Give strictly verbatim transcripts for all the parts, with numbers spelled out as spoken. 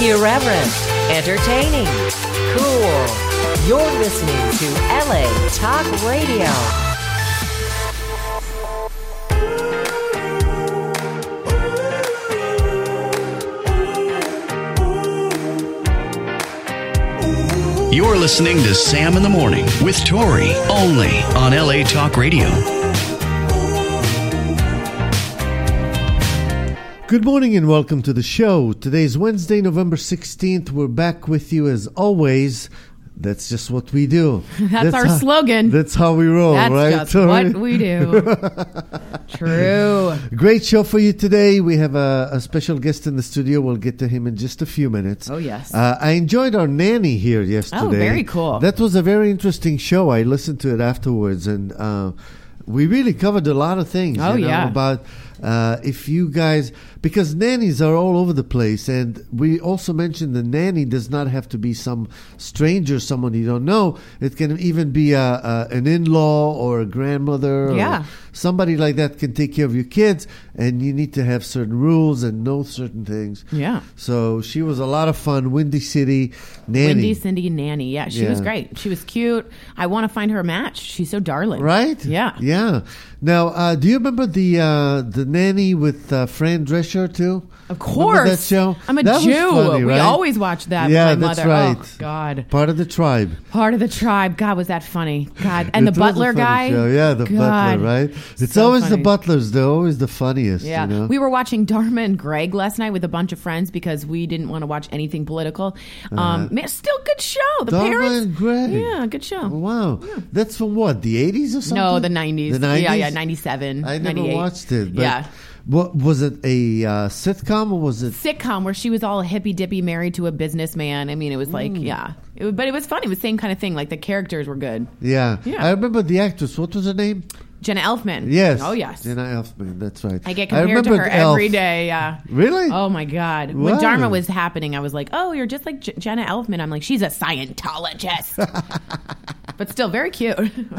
Irreverent, entertaining, cool. You're listening to L A Talk Radio. You're listening to Sam in the Morning with Tori, only on L A Talk Radio. Good morning and welcome to the show. Today's Wednesday, November sixteenth. We're back with you as always. That's just what we do. That's, that's our how, slogan. That's how we roll, that's right? That's just what we do. True. Great show for you today. We have a, a special guest in the studio. We'll get to him in just a few minutes. Oh, yes. Uh, I enjoyed our nanny here yesterday. Oh, very cool. That was a very interesting show. I listened to it afterwards, and uh, we really covered a lot of things. Oh, you know, yeah. About uh, if you guys... Because nannies are all over the place, and we also mentioned the nanny does not have to be some stranger, someone you don't know. It can even be a, a, an in-law or a grandmother. Yeah. Or somebody like that can take care of your kids, and you need to have certain rules and know certain things. Yeah. So she was a lot of fun. Windy City Nanny. Windy Cindy Nanny. Yeah, she Yeah. was great. She was cute. I want to find her a match. She's so darling. Right? Yeah. Yeah. Now, uh, do you remember the uh, the nanny with uh, Fran Drescher too? Of Remember course. that show? I'm a That was Jew. funny, We right? always watch that Yeah, with my that's mother. right. Oh, God. Part of the tribe. Part of the tribe. God, was that funny. God. And It the was a butler funny guy. show. Yeah, the God. butler, right? It's So always funny. the butlers. They're always the funniest. Yeah. You know? We were watching Dharma and Greg last night with a bunch of friends because we didn't want to watch anything political. Um, Uh-huh. man, still good show. The Dharma parents. and Greg. Yeah, good show. Oh, wow. That's from what? The eighties or something? No, the nineties. The nineties? Yeah, yeah, ninety-seven. I never ninety-eight. watched it. But Yeah. What, was it a uh, sitcom or was it? Sitcom where she was all hippy dippy married to a businessman. I mean, it was like, Mm. yeah. It, was- but it was funny. It was the same kind of thing. Like the characters were good. Yeah. Yeah. I remember the actress. What was her name? Jenna Elfman. Yes. Oh, yes. Jenna Elfman. That's right. I get compared to remembered her Elf. every day. Yeah. Really? Oh my God. Wow. When Dharma was happening, I was like, oh, you're just like J- Jenna Elfman. I'm like, she's a Scientologist. But still very cute.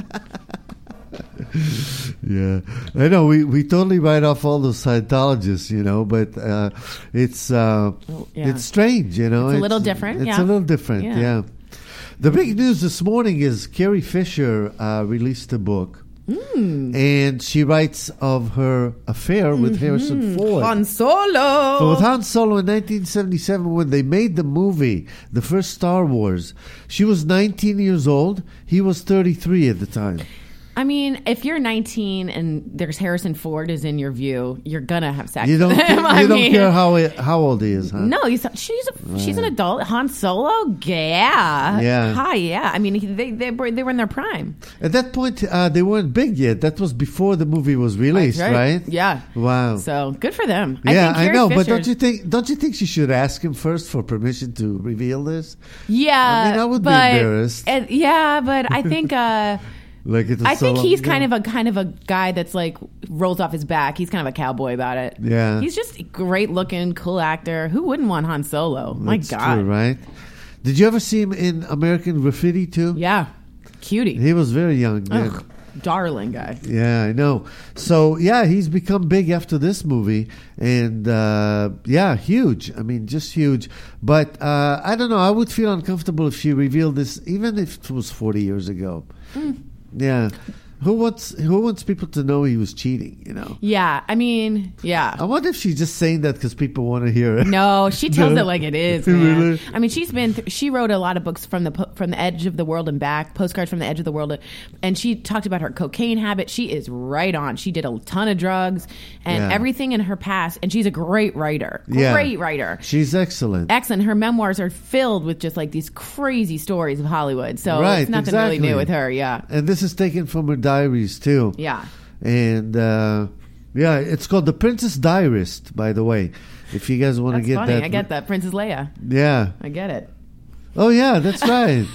Yeah, I know. We, we totally write off all those Scientologists, you know, but uh, it's uh, Yeah. it's strange, you know. It's a little different, It's yeah. a little different, Yeah. yeah. The big news this morning is Carrie Fisher uh, released a book. Mm. And she writes of her affair with Harrison Ford. Han Solo. So with Han Solo in nineteen seventy-seven, when they made the movie, the first Star Wars, she was nineteen years old. He was thirty-three at the time. I mean, if you're nineteen and there's Harrison Ford is in your view, you're gonna have sex. You don't, with him. you I don't mean, care how he, how old he is, huh? No, he's, she's a, she's an adult. Han Solo, yeah, Yeah. hi, yeah. I mean, he- they they were they were in their prime. At that point, uh, they weren't big yet. That was before the movie was released, That's right. Yeah. Wow. So good for them. yeah, think I, Carrie know, but don't Fisher's- you think? Don't you think she should ask him first for permission to reveal this? Yeah, I mean, I would be but, embarrassed. uh, yeah, but I think. Uh, Like it was I so think long he's ago? kind of a kind of a guy that's like rolls off his back. He's kind of a cowboy about it. Yeah. He's just a great looking, cool actor. Who wouldn't want Han Solo? My That's God. true, right? Did you ever see him in American Graffiti too? Yeah. Cutie. He was very young then. Ugh, darling guy. Yeah, I know. So, yeah, he's become big after this movie. And, uh, yeah, huge. I mean, just huge. But uh, I don't know. I would feel uncomfortable if she revealed this, even if it was forty years ago. Mm. Yeah. Who wants who wants people to know he was cheating, you know? Yeah. I mean, yeah. I wonder if she's just saying that because people want to hear it. No, she tells No. it like it is, man. Really? I mean, she's been th- she wrote a lot of books from the po- from the edge of the world and back, postcards from the edge of the world, and she talked about her cocaine habit. She is right on. She did a ton of drugs and Yeah. everything in her past, and she's a great writer. Yeah. Great writer. She's excellent. Excellent. Her memoirs are filled with just like these crazy stories of Hollywood. So Right, it's nothing exactly. really new with her. Yeah. And this is taken from her diaries, too. Yeah. And uh, yeah, it's called The Princess Diarist, by the way. If you guys want to That's get funny. that. I get that. Princess Leia. Yeah. I get it. Oh yeah, that's right.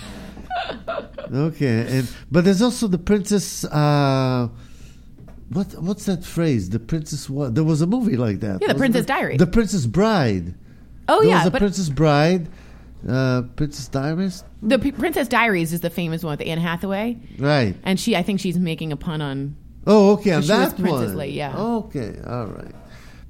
Okay, and but there's also the Princess. Uh, what what's that phrase? The Princess. What? There was a movie like that. Yeah, The wasn't Princess there? Diary. The Princess Bride. Oh, there yeah. was a but Princess Bride. Uh, Princess Diarist. the P- Princess Diaries is the famous one with Anne Hathaway. Right. And she, I think she's making a pun on. Oh, okay. On she was that Princess one. Leia, yeah. Okay. All right.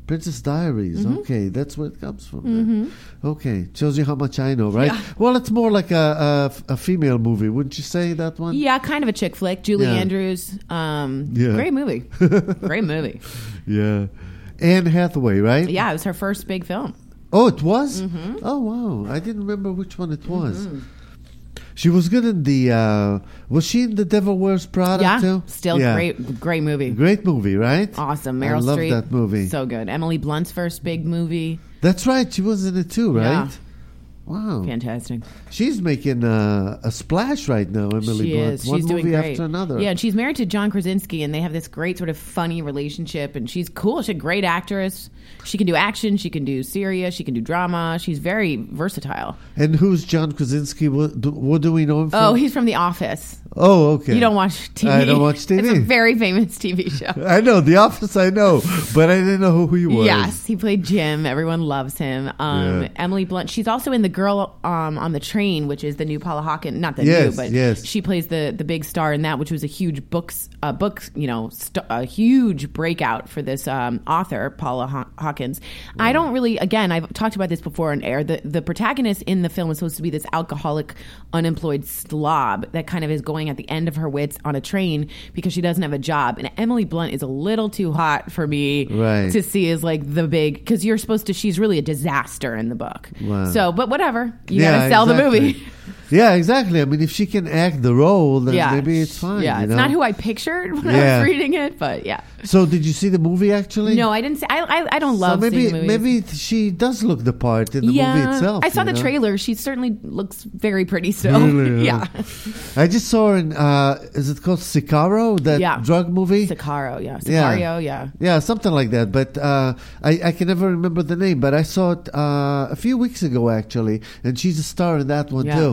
Princess Diaries. Mm-hmm. Okay, that's where it comes from. Mm-hmm. Then. Okay, shows you how much I know, right? Yeah. Well, it's more like a, a a female movie, wouldn't you say that one? Yeah, kind of a chick flick. Julie Yeah. Andrews. Um, Yeah. Great movie. Great movie. Yeah. Anne Hathaway, right? Yeah, it was her first big film. Oh, it was? Mm-hmm. Oh, wow. I didn't remember which one it was. Mm-hmm. She was good in the, uh, was she in The Devil Wears Prada Yeah, too? still Yeah. great, great movie. Great movie, right? Awesome. I Meryl love Streep. that movie. So good. Emily Blunt's first big movie. That's right. She was in it too, right? Yeah. Wow. Fantastic. She's making uh, a splash right now, Emily She Blunt. is. One She's movie doing great. after another. Yeah, and she's married to John Krasinski, and they have this great sort of funny relationship. And she's cool. She's a great actress. She can do action. She can do serious. She can do drama. She's very versatile. And who's John Krasinski? What do, what do we know him from? Oh, he's from The Office. Oh, okay. You don't watch T V. I don't watch T V. It's a very famous T V show. I know The Office. I know, but I didn't know who he was. Yes, he played Jim. Everyone loves him. Um, Yeah. Emily Blunt. She's also in The Girl um, on the Train, which is the new Paula Hawkins. Not the Yes, new, but yes. she plays the the big star in that, which was a huge books uh, books you know st- a huge breakout for this um, author Paula Haw- Hawkins. I don't really. Again, I've talked about this before on air. The the protagonist in the film is supposed to be this alcoholic, unemployed slob that kind of is going at the end of her wits on a train because she doesn't have a job. And Emily Blunt is a little too hot for me Right. to see as like the big, because you're supposed to, she's really a disaster in the book. Wow. So, but whatever. You Yeah, gotta sell exactly. the movie. Yeah, exactly. I mean, if she can act the role, then Yeah. maybe it's fine. Yeah, you it's know? not who I pictured when I Yeah. was reading it, but yeah. So, did you see the movie actually? No, I didn't see, I, I, I don't So love maybe seeing movies. maybe she does look the part in the yeah, movie itself. I saw you the know? trailer. She certainly looks very pretty still. Really, yeah. I just saw her in. Uh, is it called Sicario? That Yeah. drug movie. Sicario, yeah. Yeah. Sicario, yeah. Yeah, something like that. But uh, I, I can never remember the name. But I saw it uh, a few weeks ago, actually. And she's a star in that one, Yeah. too.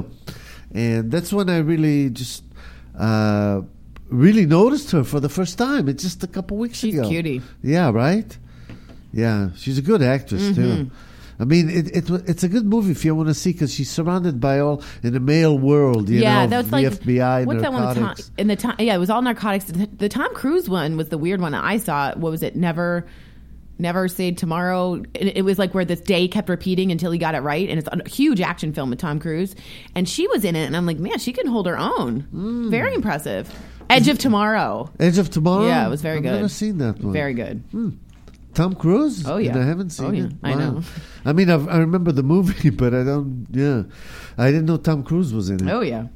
And that's when I really just uh, really noticed her for the first time. It's just a couple weeks She's ago. cutie. Yeah, right? Yeah, she's a good actress, Mm-hmm. too. I mean, it, it it's a good movie if you want to see because she's surrounded by all in the male world, you yeah, know, that was the like F B I, what's narcotics. that one? With Tom, in the time, yeah, it was all narcotics. The, the Tom Cruise one was the weird one that I saw. What was it? Never, never say tomorrow. It, it was like where this day kept repeating until he got it right, and it's a huge action film with Tom Cruise, and she was in it, and I'm like, man, she can hold her own. Mm. Very impressive. Edge of Tomorrow. Edge of Tomorrow. Yeah, it was very I've good. Never seen that one. Very good. Tom Cruise? Oh, yeah. And I haven't seen Oh, yeah. it. I know. I mean, I've, I remember the movie, but I don't. Yeah, I didn't know Tom Cruise was in it. Oh yeah.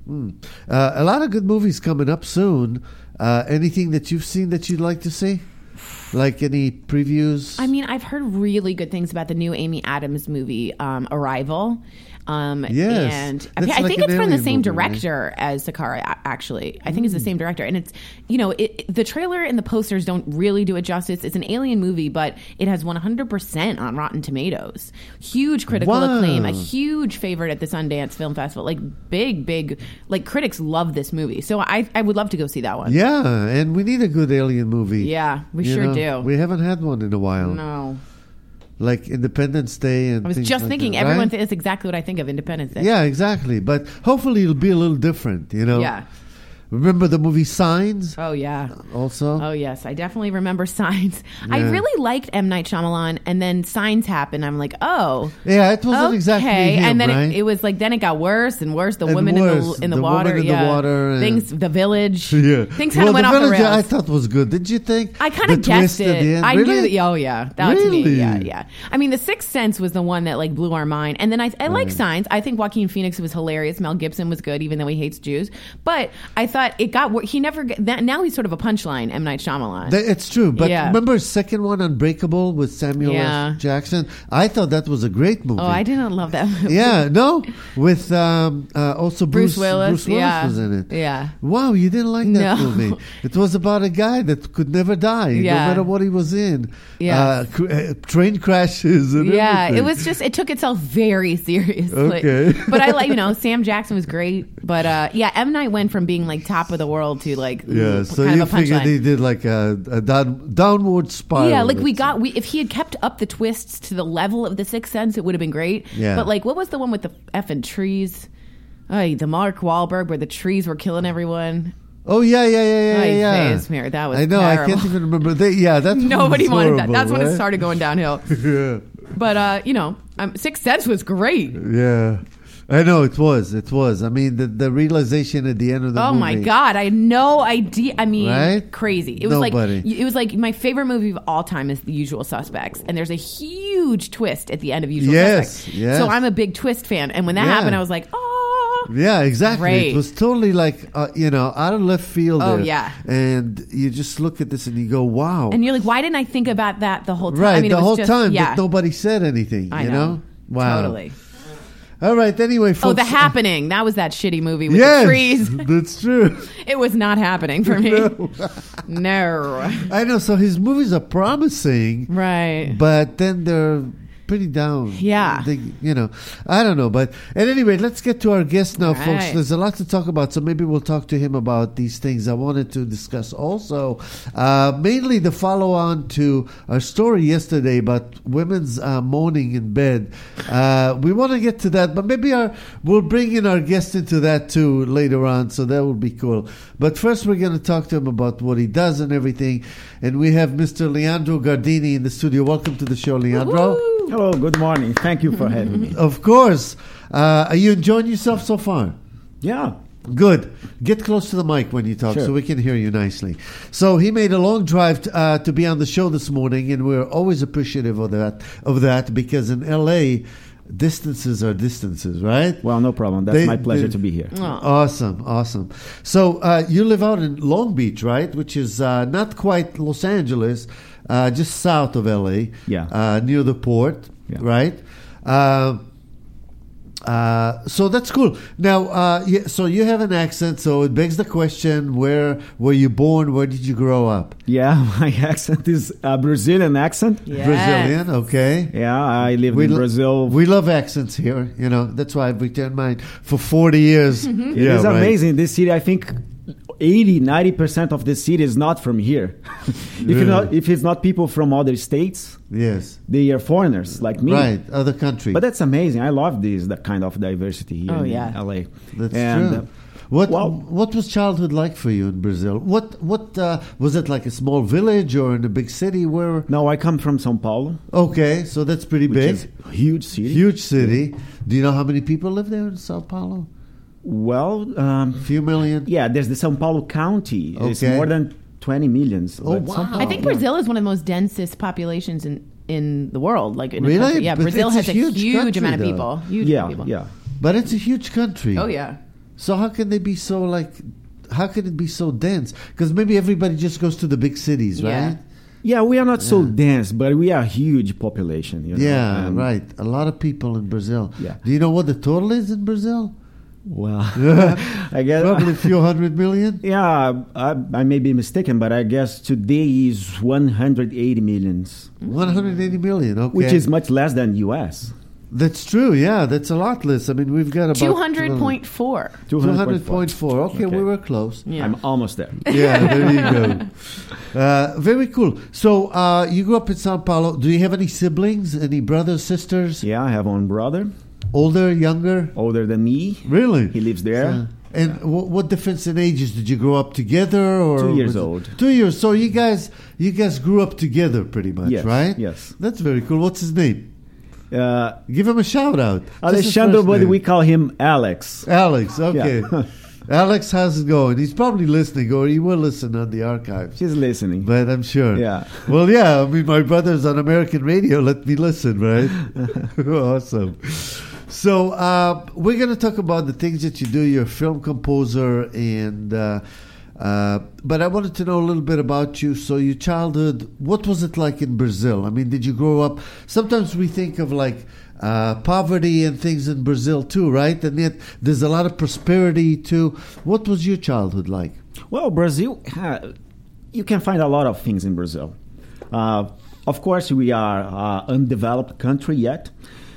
Uh, a lot of good movies coming up soon. Uh, anything that you've seen that you'd like to see? Like any previews? I mean, I've heard really good things about the new Amy Adams movie, um, Arrival. Um, Yes. and I, That's I like think an it's from the alien same movie, right? director as Sakara. a- Actually, I think it's the same director, and it's you know it, the trailer and the posters don't really do it justice. It's an alien movie, but it has one hundred percent on Rotten Tomatoes. Huge critical Wow. acclaim, a huge favorite at the Sundance Film Festival. Like big, big, like critics love this movie. So I, I would love to go see that one. Yeah, and we need a good alien movie. Yeah, we You sure know, do. We haven't had one in a while. No, Like Independence Day and I was things just like thinking. that, Everyone right? th- is exactly what I think of Independence Day. Yeah, exactly. But hopefully it'll be a little different, you know? Yeah. Remember the movie Signs Oh yeah. also? Oh yes, I definitely remember Signs. I Yeah. really liked M. Night Shyamalan, and then Signs happened. I'm like, oh, Yeah, it wasn't okay. exactly him, and then right? it, it was like then it got worse and worse. The And women worse. in the in the, The water, woman in the yeah. water and- things, the village, yeah. things kind well, of went the off the Village, rails. I thought was good. Did you think? I kind of The twist guessed at the it. end? I really? knew. Oh yeah, that was Really? me. Yeah, yeah. I mean, The Sixth Sense was the one that like blew our mind, and then I, I like Signs. I think Joaquin Phoenix was hilarious. Mel Gibson was good, even though he hates Jews. But I thought it got. wor- He never. Get, that, now he's sort of a punchline. M. Night Shyamalan. That- It's true, but Yeah. remember his second one, Unbreakable, with Samuel Yeah. L. Jackson? I thought that was a great movie. oh, I didn't love that movie. Yeah, no, with um, uh, also Bruce, Bruce Willis. Bruce Willis yeah. was in it. Yeah. Wow, you didn't like that No. movie. It was about a guy that could never die, no Yeah. matter what he was in. Yeah. Uh, cr- uh, train crashes and Yeah, everything. it was just it took itself very seriously. Okay. But I like you know Sam Jackson was great, but uh, yeah, M. Night went from being like top of the world to like Yeah, ooh, so kind you of a figured punchline. he did like a, a down, downward spiral. Yeah, like we let's got say. we if he had kept up the twists to the level of The Sixth Sense, it would have been great. Yeah. But like, what was the one with the effing trees? Oh, the Mark Wahlberg where the trees were killing everyone. Oh yeah, yeah, yeah, yeah, Ay, yeah. Face Mirror, that was I know. terrible. I can't even remember. They, yeah, that's Nobody wanted horrible, that. That's when right? it started going downhill. yeah. But uh, you know, um, Sixth Sense was great. Yeah. I know it was. It was. I mean, the, the realization at the end of the Oh movie. my God! I had no idea. I mean, Right? crazy. It was Nobody. like it was like my favorite movie of all time is The Usual Suspects, and there's a huge twist at the end of Usual Yes, Suspects. yes. So I'm a big twist fan, and when that Yeah. happened, I was like, oh, Yeah, exactly. Great. It was totally like, uh, you know, out of left field. Oh, there. yeah. And you just look at this and you go, wow. and you're like, why didn't I think about that the whole time? right, I mean, the it was whole just, time, yeah, but nobody said anything, I you know. know? Wow. Totally. All right, anyway, Oh, folks. The Happening. That was that shitty movie with yes, the trees. that's true. It was not happening for me. No. I know, so his movies are promising, Right. but then they're pretty down. Yeah. They, you know, I don't know. But at any rate, let's get to our guest now, All folks. right. There's a lot to talk about, so maybe we'll talk to him about these things I wanted to discuss also. Uh, mainly the follow-on to our story yesterday about women's uh, moaning in bed. Uh, we want to get to that, but maybe our we'll bring in our guest into that too later on, so that will be cool. But first, we're going to talk to him about what he does and everything. And we have Mister Leandro Gardini in the studio. Welcome to the show, Leandro. Woo! Hello, good morning. Thank you for having me. Of course. Uh, are you enjoying yourself so far? Yeah. Good. Get close to the mic when you talk Sure. so we can hear you nicely. So he made a long drive t- uh, to be on the show this morning, and we're always appreciative of that, of that because in L A, distances are distances, right? Well, no problem. That's They- my pleasure they- to be here. Oh. Awesome, awesome. So uh, you live out in Long Beach, right? Which is uh, not quite Los Angeles, uh, just south of L A. Yeah. Uh, near the port, Yeah. right? Uh, uh, so that's cool. Now, uh, yeah, so you have an accent, so it begs the question: Where were you born? Where did you grow up? Yeah, my accent is a Brazilian accent. Yes. Brazilian, okay. Yeah, I lived in lo- Brazil. we love accents here. You know, that's why I've returned mine for forty years. It Yeah, is right. amazing. This city, I think eighty, ninety percent of the city is not from here. if, Really? you're not, if it's not people from other states, Yes, they are foreigners like me. right. Other country. But that's amazing. I love this that kind of diversity here Oh, in yeah. L A. That's And, true. uh, What well- What was childhood like for you in Brazil? What What uh, was it like? A small village or in a big city? Where? no, I come from São Paulo, Okay, so that's pretty which big, is a huge city. huge city. Do you know how many people live there in Sao Paulo? Well, um, Few million. yeah, there's the São Paulo County. It's Okay. more than twenty millions. Oh, But São wow. Paulo- I think Brazil is one of the most densest populations in, in the world. Like in a Really? country. Yeah, But Brazil it's a has a huge huge, country, amount of though. people. Huge Yeah, amount of people. yeah. But it's a huge country. Oh yeah. So how can they be so like? How can it be so dense? Because maybe everybody just goes to the big cities, Yeah. right? Yeah, we are not so Yeah. dense, but we are a huge population. You know? Yeah, And, right. A lot of people in Brazil. Yeah. Do you know what the total is in Brazil? Well, I guess Probably a few hundred million. Yeah, I, I may be mistaken, but I guess today is one hundred eighty millions, one hundred eighty million. Okay, which is much less than U S. that's true. Yeah, that's a lot less. I mean, we've got about Two hundred point four. two hundred point four. Okay, Okay. we were close. Yeah. I'm almost there. Yeah, there you go. Uh, very cool. So, uh, you grew up in Sao Paulo. Do you have any siblings? Any brothers, sisters? Yeah, I have one brother, Older, younger? older than me. Really? He lives there. Uh, and wh- what difference in ages? Did you grow up together, or Two years was it- old. Two years. So you guys, you guys grew up together, pretty much, Yes, right? yes. That's very cool. What's his name? Uh, Give him a shout out. Just his Alexandre, first but name. we call him Alex. Alex. Okay. Yeah. Alex, how's it going? He's probably listening, or he will listen on the archives. She's listening. But I'm sure. Yeah. Well, yeah. I mean, my brother's on American radio. Let me listen, right? Awesome. So uh, we're going to talk about the things that you do. You're a film composer, and uh, uh, but I wanted to know a little bit about you. So your childhood, what was it like in Brazil? I mean, did you grow up? Sometimes we think of like uh, poverty and things in Brazil too, right? And yet there's a lot of prosperity too. What was your childhood like? Well, Brazil, uh, you can find a lot of things in Brazil. Uh, of course, we are an undeveloped country yet,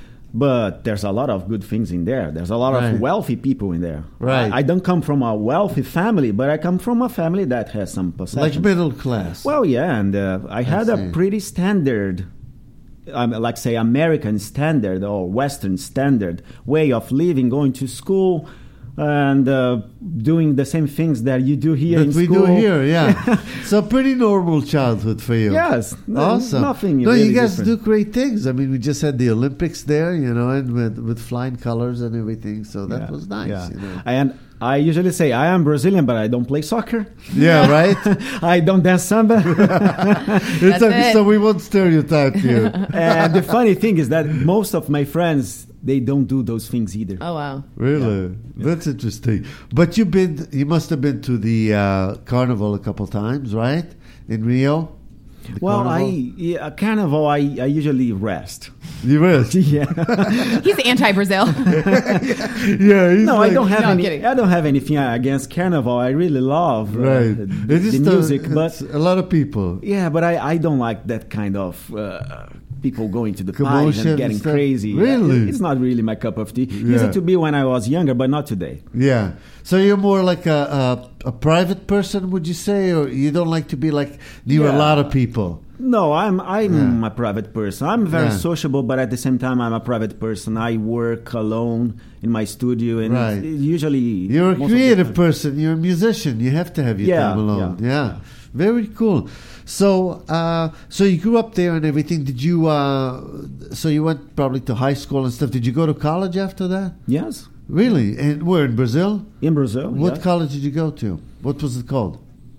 but there's a lot of good things in there. There's a lot Right. of wealthy people in there. Right. I, I don't come from a wealthy family, but I come from a family that has some possessions. Like middle class. Well, yeah, and uh, I had see. a pretty standard, um, like say American standard or Western standard way of living, going to school, and uh, doing the same things that you do here That in we school. do here, yeah. So pretty normal childhood for you. Yes, no, Awesome. nothing No, really you guys different. do great things. I mean, we just had the Olympics there, you know, and with, with flying colors and everything. So that Yeah, was nice, yeah. you know. And I usually say I am Brazilian, but I don't play soccer. Yeah, right? I don't dance samba. It's a, it. so we won't stereotype you. And the funny thing is that most of my friends, they don't do those things either. Oh wow. Really? That's interesting. But you've been, you must have been to the uh, carnival a couple times, right? In Rio? The Well, I carnival? yeah, carnival, I, I usually rest. You rest? Yeah. He's anti-Brazil. Yeah. He's No, like- I don't have No, I'm any. kidding. I don't have anything against carnival. I really love uh, Right. the, It is the the- music, it's but a lot of people. yeah, but I, I don't like that kind of uh, people going to the parties Commotion and and getting stuff. crazy. Really? It's not really my cup of tea. Yeah. Used to be when I was younger, but not today. Yeah. So you're more like a, a, a private person, would you say? Or you don't like to be like near a Yeah. lot of people? No, I'm I'm Yeah. a private person. I'm very Yeah. sociable, but at the same time, I'm a private person. I work alone in my studio, and Right. it's usually You're a most of the creative time- person. You're a musician. You have to have your Yeah, time alone. Yeah. yeah, yeah. Very cool. So, uh, so you grew up there and everything. Did you? Uh, so you went probably to high school and stuff. Did you go to college after that? Yes, Really? And where in Brazil? in Brazil. What yeah. college did you go to? What was it called?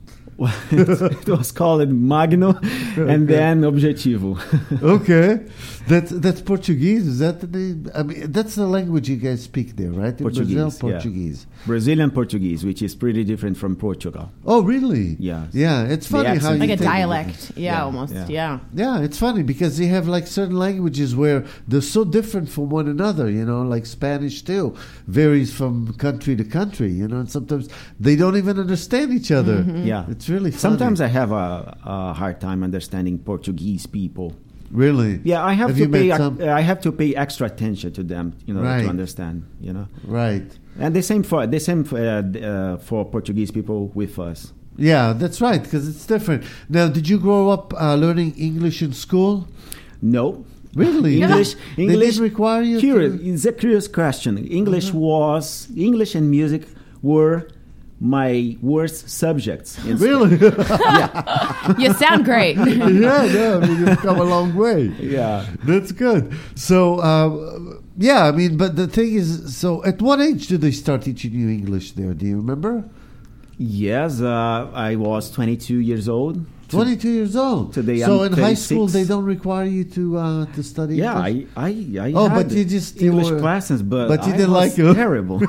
It was called Magno, and then Objetivo. Okay, that's that's Portuguese. Is that the name? I mean, that's the language you guys speak there, right? In Portuguese, Brazil, yeah. Portuguese. Brazilian Portuguese, which is pretty different from Portugal. Oh, really? Yes. Yeah, it's The funny how accent you Like a think of it. dialect. Yeah, Yeah, almost. yeah. Yeah. Yeah, it's funny because you have like certain languages where they're so different from one another, you know, like Spanish too varies from country to country, you know, and sometimes they don't even understand each other. Mm-hmm. Yeah, It's really funny. sometimes I have a, a hard time understanding Portuguese people. Really? Yeah, I have, Have to you met pay. ac- some- I have to pay extra attention to them, you know, Right. to understand. You know, Right. and the same for the same for, uh, d- uh, for Portuguese people with us. Yeah, that's right, because it's different. Now, did you grow up uh, learning English in school? No, Really? English. They English didn't require you Curious. to- It's a curious question. English Uh-huh. was English and music were my worst subjects. in school. Really? You sound great. yeah, no, I mean, you've come a long way. Yeah. That's good. So, uh, yeah, I mean, but the thing is, so at what age did they start teaching you English there? Do you remember? Yes, uh, I was twenty-two years old. twenty-two years old. Today so I'm in high school, thirty-six. they don't require you to uh, to study Yeah, English? I, I, I Oh, had but you just- you English were- classes, but but you I didn't was like it. terrible.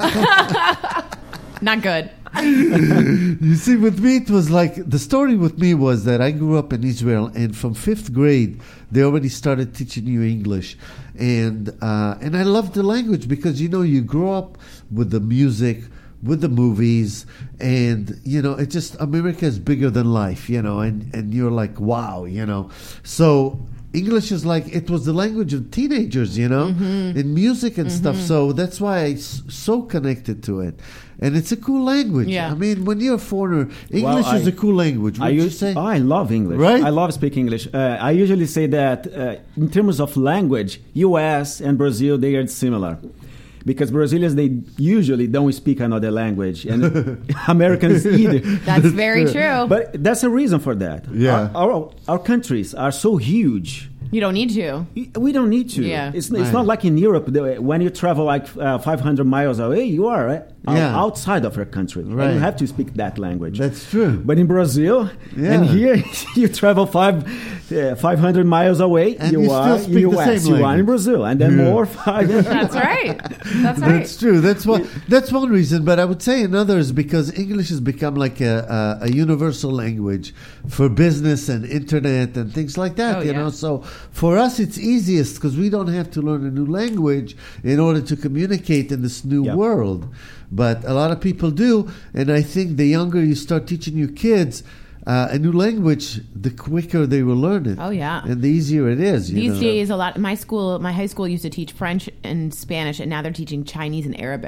Not good. You see, with me, it was like the story with me was that I grew up in Israel, and from fifth grade, they already started teaching you English, and uh, and I loved the language because you know you grow up with the music, with the movies, and you know it just America is bigger than life, you know, and and you're like wow, you know, so. English is like it was the language of teenagers, you know, Mm-hmm. in music and stuff. So that's why I s- so connected to it, and it's a cool language. Yeah. I mean, when you're a foreigner, English Well, is I- a cool language. I Would you use- say? oh, I love English. Right? I love speaking English. Uh, I usually say that uh, in terms of language, U S and Brazil, they are similar. Because Brazilians, they usually don't speak another language, and Americans either. That's very true. But that's a reason for that. Yeah. Our, our, our countries are so huge. You don't need to. We don't need to. Yeah. It's, it's Right. not like in Europe, the- when you travel like uh, five hundred miles away, you are uh, Yeah. outside of your country. Right. And you have to speak that language. That's true. But in Brazil, Yeah. and here, you travel five, uh, five hundred miles away, And you, you are still speak in the U S, same you are in language. Brazil, and then Yeah. more five. That's right. That's right. That's true. That's one. That's one reason. But I would say another is because English has become like a, a, a universal language for business and internet and things like that. Oh, you yeah. know, so for us it's easiest because we don't have to learn a new language in order to communicate in this new Yeah. world. But a lot of people do, and I think the younger you start teaching your kids uh, a new language, the quicker they will learn it. Oh, yeah. and the easier it is. You These know? days, a lot. My school, my high school used to teach French and Spanish, and now they're teaching Chinese and Arabic.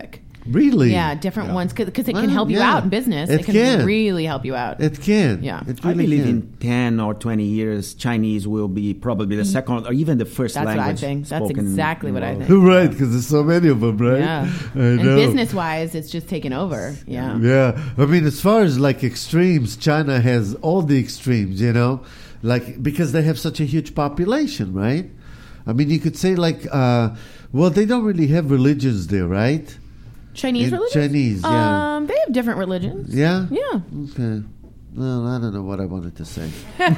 Really? Yeah, different Yeah. ones because it Well, can help you yeah. out in business. It It, can, can. really help you out. It can. Yeah. It I really believe can. in ten or twenty years, Chinese will be probably the second or even the first That's what I language. think. That's spoken in exactly the what I world. think. Right, because there's so many of them, right? Yeah. I And know. business wise, it's just taken over. Yeah. Yeah, I mean, as far as like extremes, China has all the extremes, you know, like because they have such a huge population, right? I mean, you could say like, uh, well, they don't really have religions there, right? Chinese In religions? Chinese, yeah. Um, they have different religions. Yeah. Yeah. Okay. Well, I don't know what I wanted to say.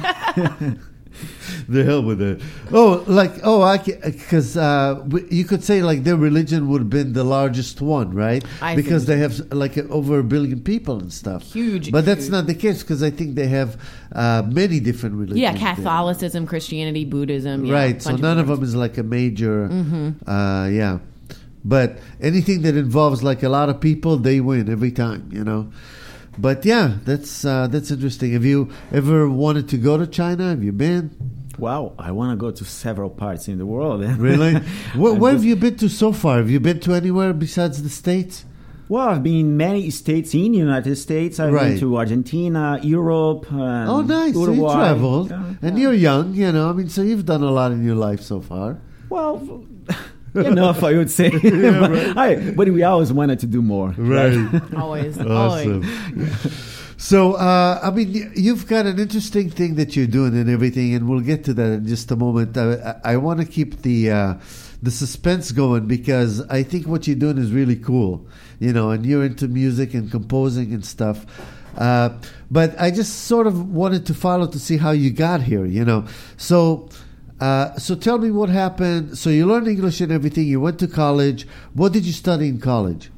The hell with it. Oh, like oh, I because uh, w- you could say like their religion would have been the largest one, right? I because think they have like over a billion people and stuff. Huge, But that's huge. not the case because I think they have uh, many different religions. Yeah, there. Catholicism, Christianity, Buddhism. Yeah, Right. So bunch none of them different- is like a major. Mm-hmm. Uh, yeah. But anything that involves like a lot of people, they win every time. You know. But yeah, that's uh, that's interesting. Have you ever wanted to go to China? Have you been? Wow, I want to go to several parts in the world. Really? Where, I'm where have just- you been to so far? Have you been to anywhere besides the States? Well, I've been in many states in the United States. I've Right. been to Argentina, Europe, and Oh, nice. So you Uruguay. traveled. Yeah, And yeah. you're young, you know. I mean, so you've done a lot in your life so far. Well, enough, I would say. Yeah, but, right. I, but we always wanted to do more. Always. Awesome. Always. So, uh, I mean, y- you've got an interesting thing that you're doing and everything, and we'll get to that in just a moment. I, I, I want to keep the uh, the suspense going because I think what you're doing is really cool, you know, and you're into music and composing and stuff. Uh, but I just sort of wanted to follow to see how you got here, you know. So, uh, so tell me what happened. So you learned English and everything. You went to college. What did you study in college?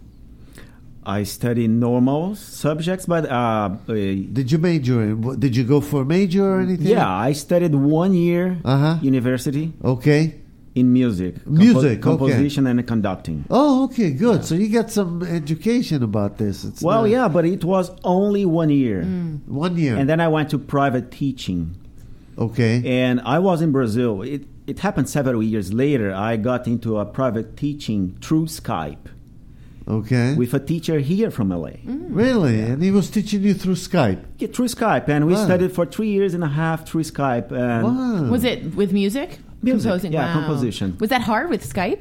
I studied normal subjects, but uh, uh, Did you major in? what- Did you go for a major or anything? yeah, I studied one year Uh-huh. university Okay. in music, Music, okay. composition, and conducting. Oh, okay, good. So you got some education about this. It's Well, not- yeah, but it was only one year, one year. and then I went to private teaching. okay. And I was in Brazil. It it happened several years later. I got into a private teaching through Skype Okay. with a teacher here from L A. Really? And he was teaching you through Skype. Yeah, through Skype, and we Wow. studied for three years and a half through Skype. And Wow. Was it with music? Music, Composing. yeah, Wow. composition. Was that hard with Skype?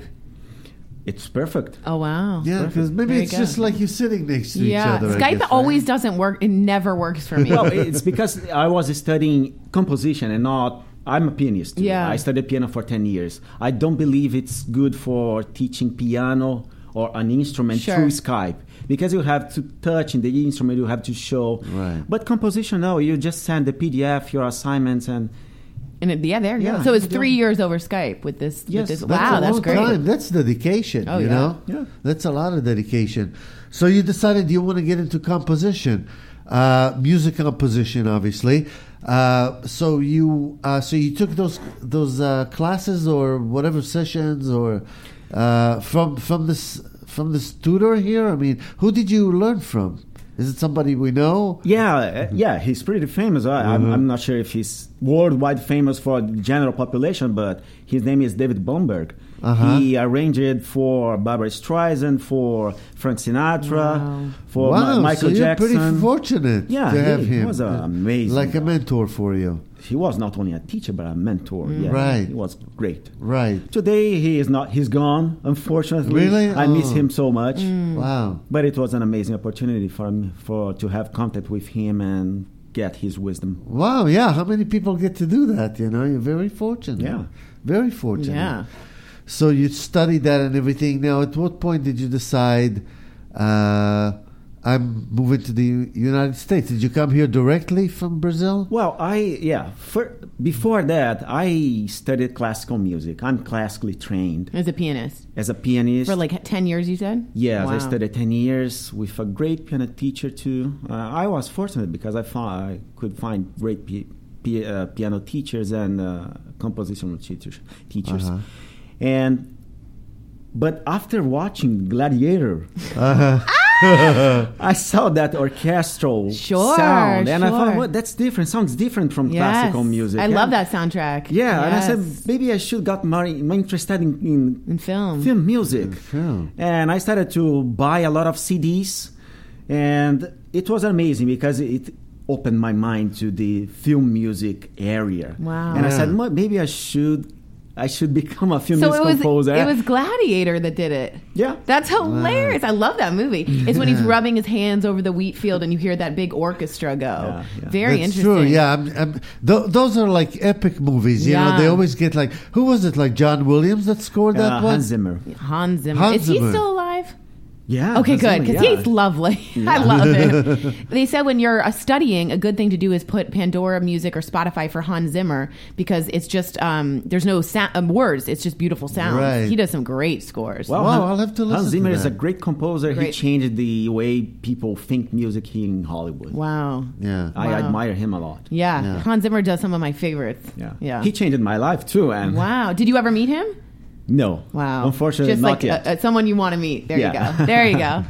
it's perfect. Oh wow. Yeah, because maybe There you it's go. just like you're sitting next to each Yeah, other. I Skype guess, always right? doesn't work. It never works for me. Well, it's because I was studying composition and not. I'm a pianist. too. Yeah. I studied piano for ten years. I don't believe it's good for teaching piano or an instrument Sure. through Skype because you have to touch in the instrument, you have to show. Right. But composition, no, you just send the P D F, your assignments, and And it, yeah, there you Yeah, go. So it's you three don't- years over Skype with this. Yes, with this. that's Wow, a that's long great. time. That's dedication, Oh, you yeah. know? Yeah. That's a lot of dedication. So you decided you want to get into composition, uh, music composition, obviously. Uh, so you uh, so you took those those uh, classes or whatever sessions or uh, from from this from this tutor here. I mean, who did you learn from? Is it somebody we know? yeah, uh, yeah, he's pretty famous. I, I'm, I'm not sure if he's worldwide famous for the general population, but his name is David Blumberg. Uh-huh. He arranged it for Barbara Streisand, for Frank Sinatra, Wow. for wow, Mi- Michael so Jackson. you're pretty fortunate Yeah, to he- have he him. was a amazing like a guy. mentor for you. He was not only a teacher but a mentor. Yeah, Right. he was great. Right. Today he is not. He's gone. Unfortunately, Really? I miss Oh. him so much. Wow. But it was an amazing opportunity for me for to have contact with him and get his wisdom. Wow, yeah. How many people get to do that? You know, you're very fortunate. Yeah. Very fortunate. Yeah. So you studied that and everything. Now, at what point did you decide, uh, I'm moving to the United States? Did you come here directly from Brazil? Well, I yeah. For, before that, I studied classical music. I'm classically trained As a pianist as a pianist. for like ten years, you said. Yes, I Wow. studied ten years with a great piano teacher too. Uh, I was fortunate because I found I could find great pi- pi- uh, piano teachers and uh, composition teachers. Teachers, Uh-huh. and but after watching Gladiator, Uh-huh. I saw that orchestral Sure, sound, and I sure. thought, "What? That's different. Sounds different from Yes. classical music." I And- love that soundtrack. Yeah, and I Yes. said maybe I should got more, more interested in, in in film. film music. film. And I started to buy a lot of C Ds, and it was amazing because it opened my mind to the film music area. Wow. And I said, Yeah. "Well, maybe I should, I should become a film So music it was composer." it was Gladiator that did it. Yeah. That's hilarious. I love that movie. It's when he's rubbing his hands over the wheat field and you hear that big orchestra go. Yeah, yeah. Very That's interesting. true. Yeah, I'm, I'm, th- those are like epic movies. You know, Yeah. they always get like, who was it? Like John Williams that scored that uh, one? Hans Zimmer. Hans Zimmer. Hans Is he Zimmer. still alive? Yeah. Okay, Hans good, Zimmer, because yeah. he's lovely. I love him. They said when you're uh, studying, a good thing to do is put Pandora music or Spotify for Hans Zimmer because it's just um, there's no sound, um, words. It's just beautiful sounds. Right. He does some great scores. Well, Wow, Han- I'll have to listen Hans to Zimmer is that. a great composer. He Great. changed the way people think music here in Hollywood. Wow. Yeah. I Wow. admire him a lot. Yeah. Yeah. Hans Zimmer does some of my favorites. Yeah. Yeah. He changed my life too. And Wow. Did you ever meet him? no. Wow. Unfortunately, Just not like yet. uh, uh, someone you want to meet. There Yeah. you go. There you go.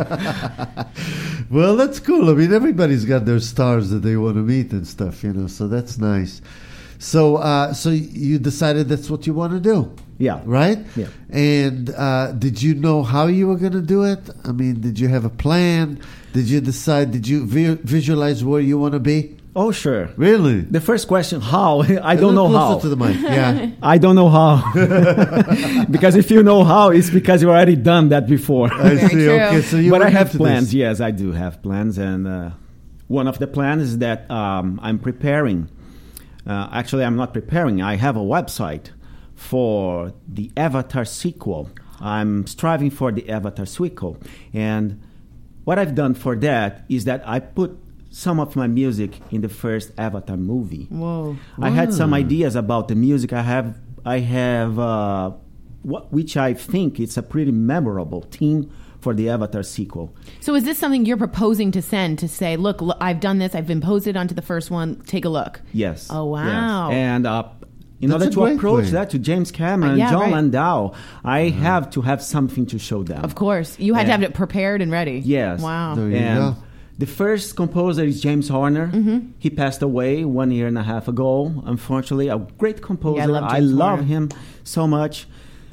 Well, that's cool. I mean, everybody's got their stars that they want to meet and stuff, you know, so that's nice. So, uh, so you decided that's what you want to do, yeah. right? Yeah. And uh, did you know how you were going to do it? I mean, did you have a plan? Did you decide? Did you vi- visualize where you want to be? Oh, sure. Really? The first question, how? I A don't know little how. closer to the mic. Yeah. I don't know how. Because if you know how, it's because you already done that before. I Very see. true. Okay, so you But were I have into plans. this. Yes, I do have plans. And uh, one of the plans is that um, I'm preparing. Uh, actually, I'm not preparing. I have a website for the Avatar sequel. I'm striving for the Avatar sequel. And what I've done for that is that I put some of my music in the first Avatar movie. Whoa. I had some Wow. ideas about the music. I have, I have, uh, what, which I think it's a pretty memorable theme for the Avatar sequel. So is this something you're proposing to send to say, look, look I've done this. I've imposed it onto the first one. Take a look. Yes. Oh, wow. Yes. And uh, in That's order a to great approach way. that to James Cameron, Uh, yeah, John right. Landau, I have to have something to show them. Of course. You had to Yeah. have it prepared and ready. Yes. Wow. There you And go. the first composer is James Horner. Mm-hmm. He passed away one year and a half ago, unfortunately. A great composer. Yeah, I love I James love Horner. him so much.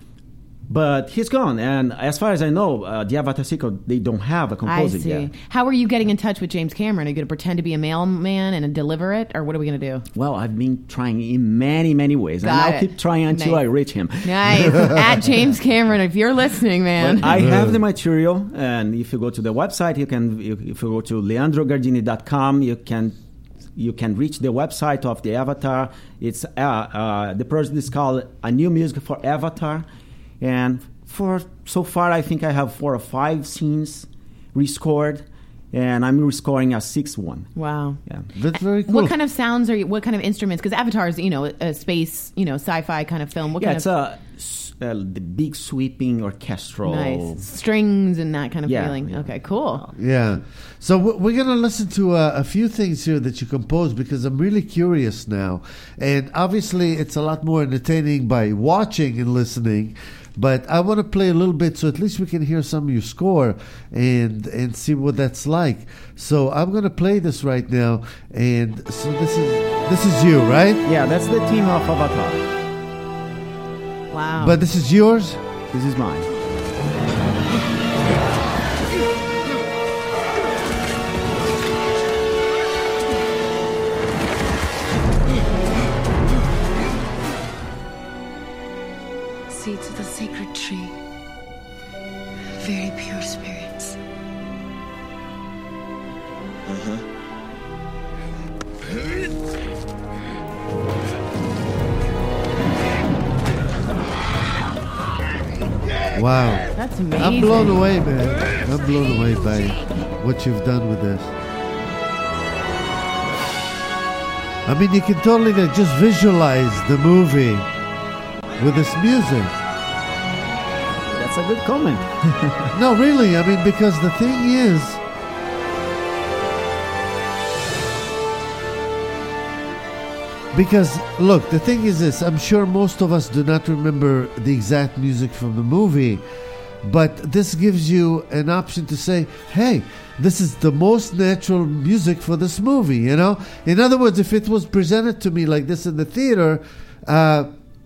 But he's gone. And as far as I know, uh, the Avatar sequel, they don't have a I composer see. yet. How are you getting in touch with James Cameron? Are you going to pretend to be a mailman and deliver it? Or what are we going to do? Well, I've been trying in many, many ways. Got and I'll it. keep trying until Nice. I reach him. Nice. At James Cameron, if you're listening, man. But I have the material, and if you go to the website, you can. If you go to leandro gardini dot com, you can you can reach the website of the Avatar. It's uh, uh, the project is called A New Music for Avatar, and for so far, I think I have four or five scenes rescored, and I'm rescoring a sixth one. Wow. Yeah. That's very cool. What kind of sounds are you, what kind of instruments? Because Avatar is, you know, a space, you know, sci-fi kind of film. What Yeah, kind it's of a s- uh, the big sweeping orchestral. nice strings and that kind of Yeah, feeling? yeah. Okay, cool. Yeah. So w- we're going to listen to uh, a few things here that you composed because I'm really curious now. And obviously, it's a lot more entertaining by watching and listening. But I want to play a little bit so at least we can hear some of your score and and see what that's like. So I'm going to play this right now. And so this is this is you, right? Yeah, that's the theme of Avatar. Wow. But this is yours? This is mine. Seeds of the sacred tree. Very pure spirits. Wow. That's amazing. I'm blown away, man. I'm blown away by what you've done with this. I mean, you can totally like, just visualize the movie with this music. That's a good comment. No, really. I mean, because the thing is, because look, the thing is this. I'm sure most of us do not remember the exact music from the movie, but this gives you an option to say, hey, this is the most natural music for this movie, you know? In other words, if it was presented to me like this in the theater, uh,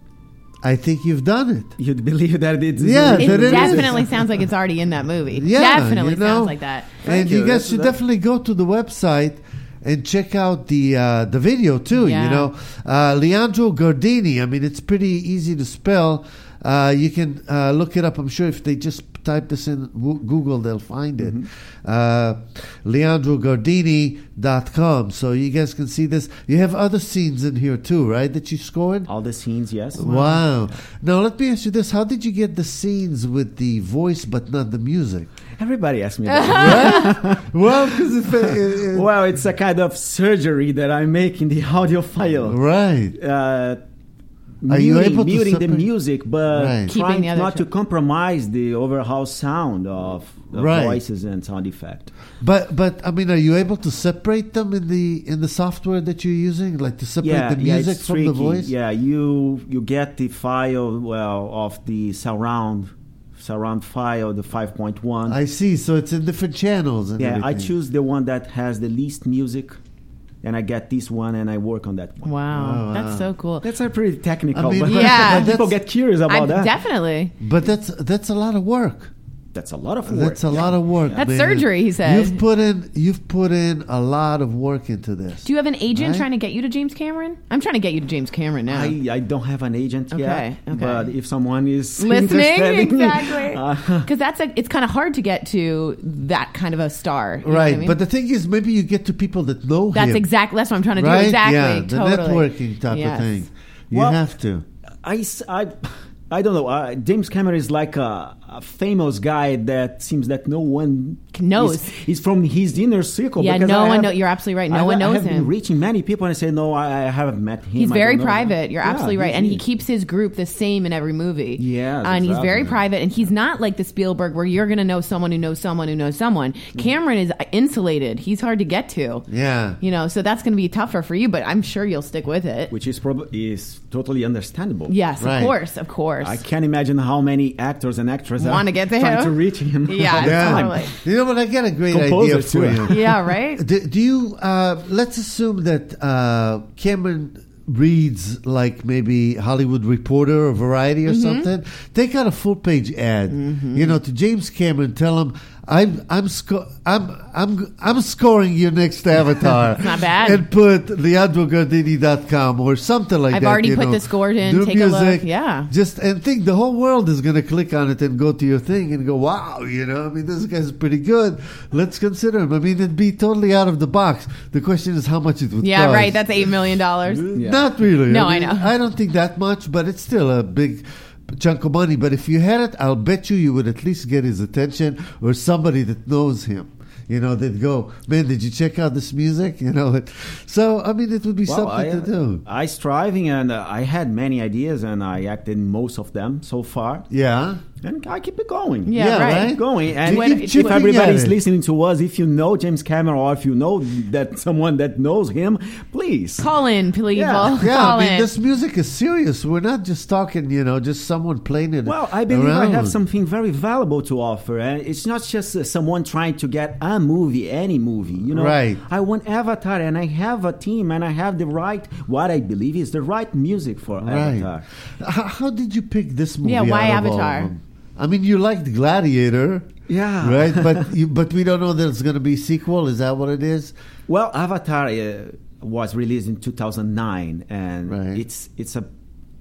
I think you've done it. You'd believe that it's... Yeah, It that it definitely is. sounds like it's already in that movie. Yeah, definitely you know? sounds like that. And you. you guys That's- should that- definitely go to the website and check out the uh, the video too. Yeah. You know, uh, Leandro Gardini. I mean, it's pretty easy to spell. Uh, you can uh, look it up. I'm sure if they just type this in w- Google, they'll find it. Mm-hmm. Uh, leandro gardini dot com. So you guys can see this. You have other scenes in here too, right? That you scored. All the scenes, yes. Wow. Now let me ask you this: how did you get the scenes with the voice but not the music? Everybody asks me that. Well, because it's it, it, Well, it's a kind of surgery that I make in the audio file. right. Uh, Are you muting, able to muting the separate- music, but Right. Keeping trying the other not to two. compromise the overall sound of the Right. voices and sound effect. But but I mean, are you able to separate them in the in the software that you're using, like to separate Yeah, the yeah, music it's from tricky. the voice? Yeah, you you get the file well of the surround surround file, the five point one. I see. So it's in different channels. And Yeah, I everything. choose the one that has the least music, and I get this one and I work on that one. Wow, Oh, that's wow. so cool. That's a pretty technical. I mean, but yeah. but people that's- get curious about I'm that. definitely. But that's that's a lot of work. That's a lot of work. That's a lot of work. That's man. surgery, he said. You've put in you've put in a lot of work into this. Do you have an agent Right? trying to get you to James Cameron? I'm trying to get you to James Cameron now. I, I don't have an agent Okay, yet, okay. but if someone is Listening, interested in- exactly. uh, Because that's a, it's kind of hard to get to that kind of a star. You know what Right, I mean? but the thing is, maybe you get to people that know that's him. exactly that's what I'm trying to right? do. Exactly, Yeah, the totally. networking type Yes. of thing. You Well, have to. I, s- I, I don't know. Uh, James Cameron is like a, a famous guy that seems that no one Knows. is- He's from his inner circle. Yeah, because no I one have- know- you're absolutely right. No I, one I knows have him. been reaching many people and I say, no, I, I haven't met him. He's I very don't know him." private. You're Yeah, absolutely right, he's- and he keeps his group the same in every movie. Yes, and he's very exactly. private, and he's not like the Spielberg where you're going to know someone who knows someone who knows someone. Cameron is insulated. He's hard to get to. Yeah. You know, so that's going to be tougher for you, but I'm sure you'll stick with it. Which is probably is totally understandable. Yes, Right. of course, of course. I can't imagine how many actors and actresses Wanna are get to trying him? to reach him. Yeah, all the Yeah. time. totally. You know what? I got a great idea Composers, for too. you. Yeah, right? Do, do you? Uh, let's assume that uh, Cameron reads like maybe Hollywood Reporter or Variety or Mm-hmm. something. Take out a full page ad, you know, to James Cameron. Tell him I'm I'm sco- I'm I'm I'm scoring your next Avatar. Not bad. And put leandro gardini dot com or something like I've that. already you put know. the score in. Do Take a look. music. Yeah. Just and think the whole world is going to click on it and go to your thing and go, wow, you know, I mean, this guy's pretty good. Let's consider him. I mean, it'd be totally out of the box. The question is how much it would Yeah, cost. right. That's eight million dollars. Yeah. Not really. No, mean, I know. I don't think that much, but it's still a big chunk of money. But if you had it, I'll bet you you would at least get his attention or somebody that knows him. You know, they'd go, man, did you check out this music? You know, it, so I mean, it would be Well, something I, to do. I striving and uh, I had many ideas and I acted in most of them so far. Yeah. And I keep it going. Yeah, Yeah, right. right? Going. And You keep if, chipping if everybody's at it. listening to us, if you know James Cameron or if you know that someone that knows him, please. Call in, people. Yeah. Yeah, Call I mean, in. this music is serious. We're not just talking, you know, just someone playing it. Well, I believe I have around. something very valuable to offer. And it's not just uh, someone trying to get a movie, any movie. You know, Right. I want Avatar, and I have a team, and I have the right, what I believe is the right music for Right. Avatar. How, how did you pick this movie? Yeah, why out of all of Avatar? them? I mean, you liked Gladiator, Yeah. right? But you, but we don't know that it's going to be sequel. Is that what it is? Well, Avatar uh, was released in two thousand nine, and Right. it's it's a.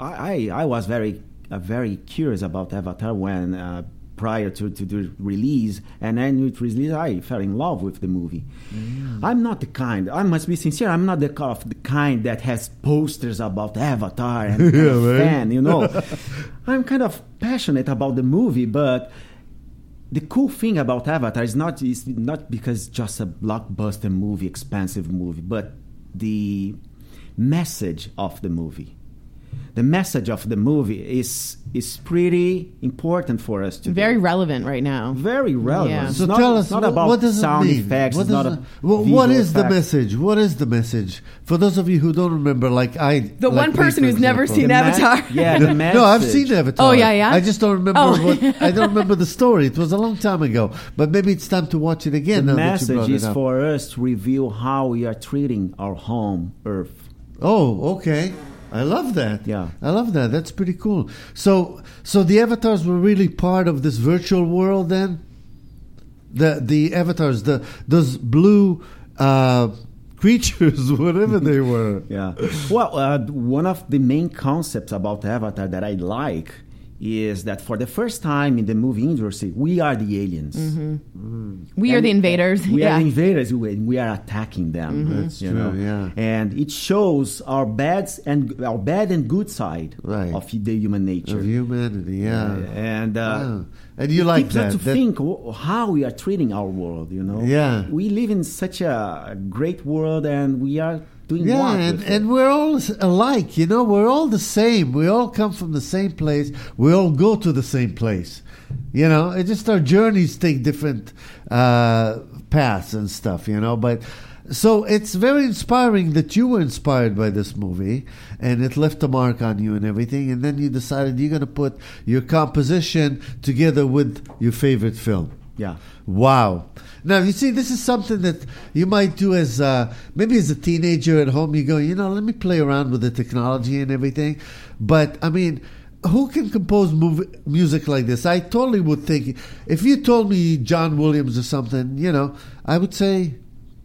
I I, I was very uh, very curious about Avatar when uh, prior to, to the release, and then it released, I fell in love with the movie. Mm. I'm not the kind. I must be sincere. I'm not the kind of the kind that has posters about Avatar and kind of right. fan. You know, I'm kind of passionate about the movie, but. The cool thing about Avatar is not is not because it's just a blockbuster movie, expensive movie, but the message of the movie. the message of the movie is is pretty important for us today. Very relevant right now. Very relevant. Yeah. It's So not, tell it's us, not what, about what does sound it mean? effects. What, It's does not it- a well, what visual is the effect. message? What is the message? For those of you who don't remember, like I... The like one me, person for who's never example. seen The Avatar. me- yeah, the message. No, I've seen Avatar. Oh, yeah, yeah? I just don't remember Oh. what... I don't remember the story. It was a long time ago. But maybe it's time to watch it again The now that you message brought it is up. for us to reveal how we are treating our home, Earth. Oh, okay. I love that. Yeah. I love that. That's pretty cool. So, so the avatars were really part of this virtual world then? The the avatars, the those blue uh, creatures, whatever they were. Yeah. Well, uh, one of the main concepts about Avatar that I like is that for the first time in the movie industry, we are the aliens. We are And the invaders. We yeah. are the invaders. We, we are attacking them. That's you true, know? yeah. And it shows our bad and our bad and good side Right. of the human nature. Of humanity, yeah. And uh, Wow. And you it like keeps that. us to that think wh- how we are treating our world. You know. Yeah. We live in such a great world, and we are doing Yeah, what and, with it? and we're all s- alike, you know, we're all the same. We all come from the same place. We all go to the same place. You know, it's just our journeys take different uh, paths and stuff, you know. But so it's very inspiring that you were inspired by this movie and it left a mark on you and everything. And then you decided you're going to put your composition together with your favorite film. Yeah. Wow. Now, you see, this is something that you might do as, uh, maybe as a teenager at home. You go, you know, let me play around with the technology and everything. But, I mean, who can compose movie, music like this? I totally would think, if you told me John Williams or something, you know, I would say,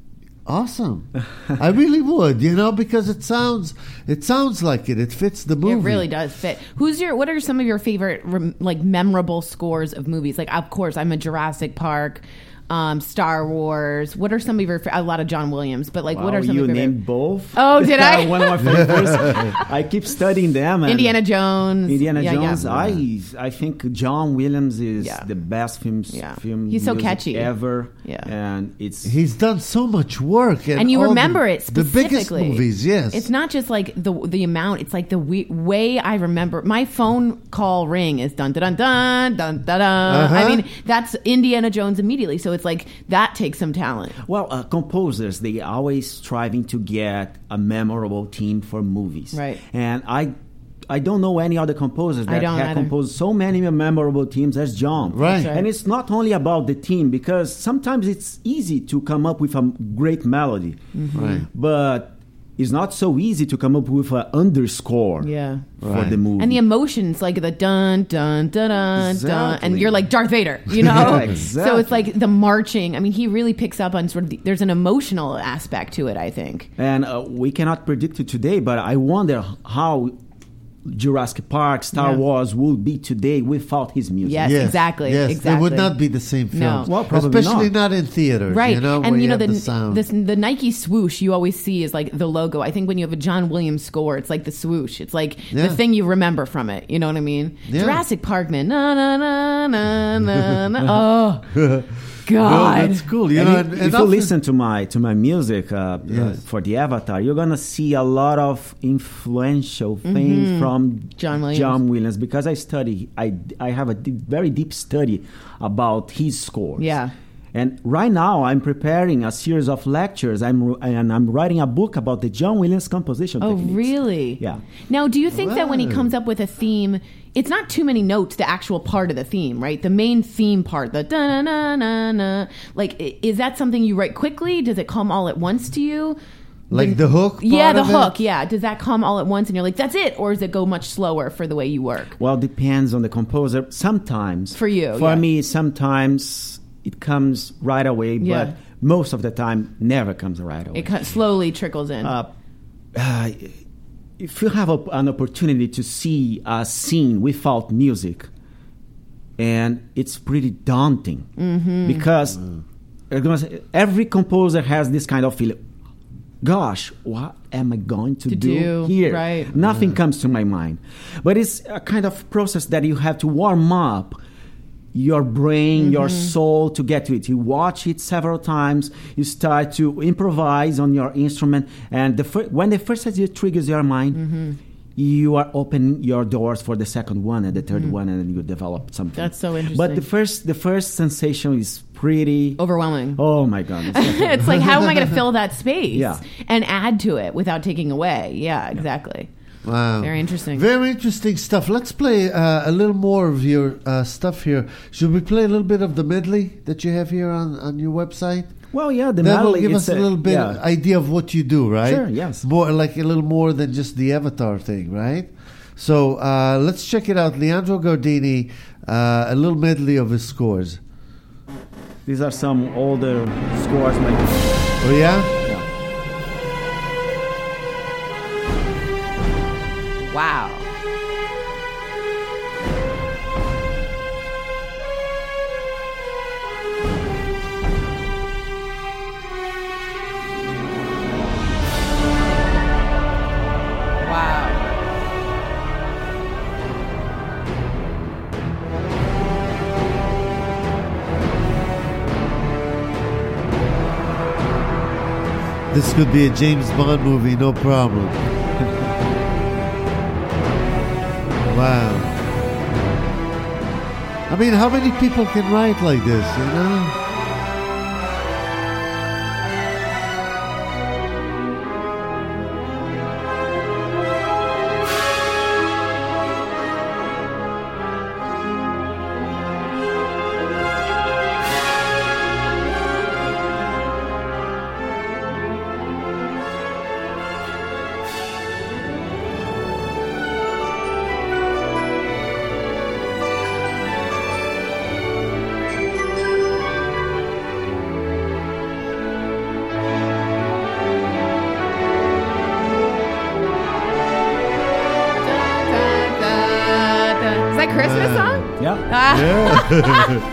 awesome. I really would, you know, because it sounds, it sounds like it. It fits the movie. It really does fit. Who's your? What are some of your favorite, rem- like, memorable scores of movies? Like, of course, I'm a Jurassic Park, um, Star Wars. What are some of your? A lot of John Williams, but like, what Wow, are some you of your? named both? Oh, did I? One of my favorites. I keep studying them. And Indiana Jones. Indiana Yeah, Jones. yeah. I I think John Williams is Yeah. the best film Yeah. film He's so music catchy. ever. Yeah. And it's He's done so much work. And, And you all remember the, it The biggest specifically. movies, yes. It's not just like the the amount. It's like the we, way I remember. My phone call ring is dun dun dun dun dun dun. Uh-huh. I mean, that's Indiana Jones immediately. So it's like that takes some talent. well, uh, composers, they always striving to get a memorable theme for movies. Right. And I I don't know any other composers I that don't have either. composed so many memorable themes as John. Right. That's right. And it's not only about the theme, because sometimes it's easy to come up with a great melody. Mm-hmm. Right. But it's not so easy to come up with an underscore Yeah. for Right. the movie. And the emotions, like the dun dun dun dun dun, Exactly. and you're like Darth Vader, you know. Yeah, So exactly. it's like the marching. I mean, he really picks up on sort of the, there's an emotional aspect to it. I think. And uh, we cannot predict it today, but I wonder how Jurassic Park, Star Yeah. Wars would be today without his music. Yes, exactly. Yes, exactly. it would not be the same No. film. Well, probably especially not. not. in theaters. Right, You know, and where you know have the the sound. this, the Nike swoosh you always see is like the logo. I think when you have a John Williams score, it's like the swoosh. It's like Yeah. the thing you remember from it. You know what I mean? Yeah. Jurassic Park, man. Na na na na na na. Oh Well, God, that's cool. You And know, if, and, if and you often- listen to my to my music uh, uh, Yes. for the Avatar, you're gonna see a lot of influential things from Mm-hmm. John Williams. John Williams, because I study, I I have a deep, very deep study about his scores. Yeah. And right now, I'm preparing a series of lectures. I'm and I'm writing a book about the John Williams composition oh techniques. really? Yeah. Now, do you think that when he Wow. comes up with a theme, it's not too many notes, the actual part of the theme, right? The main theme part, the da na na na na. Like, i- is that something you write quickly? Does it come all at once to you? like the hook. Yeah, part the of it? hook. Yeah, does that come all at once and you're like, that's it, or does it go much slower for the way you work? Well, depends on the composer. Sometimes For you, for yeah. me, sometimes it comes right away, Yeah. but most of the time, never comes right away. It co- slowly trickles in. Uh, uh, if you have a, an opportunity to see a scene without music, and it's pretty daunting Mm-hmm. because I'm gonna say, every composer has this kind of feeling. Gosh, what am I going to, To do, do, here? right. Nothing comes to my mind. But it's a kind of process that you have to warm up your brain, Mm-hmm. your soul to get to it. You watch it several times. You start to improvise on your instrument, and the fir- when the first idea triggers your mind, Mm-hmm. you are opening your doors for the second one and the third mm. one, and then you develop something. That's so interesting. But the first, the first sensation is pretty overwhelming. Oh my God! It's, it's like, how am I going to fill that space yeah. and add to it without taking away? Yeah, exactly. Wow. Very interesting. Very interesting stuff. Let's play uh, a little more of your uh, stuff here. Should we play a little bit of the medley that you have here on, on your website? Well, yeah, the that medley. will give us a little bit yeah. idea of what you do, right? Sure, yes. More like a little more than just the Avatar thing, right? So uh, let's check it out. Leandro Gardini, uh, a little medley of his scores. These are some older scores. Like oh, yeah? Wow. This could be a James Bond movie, no problem. Wow. I mean, how many people can write like this, you know? Christmas song? Yeah. Ah. Yeah.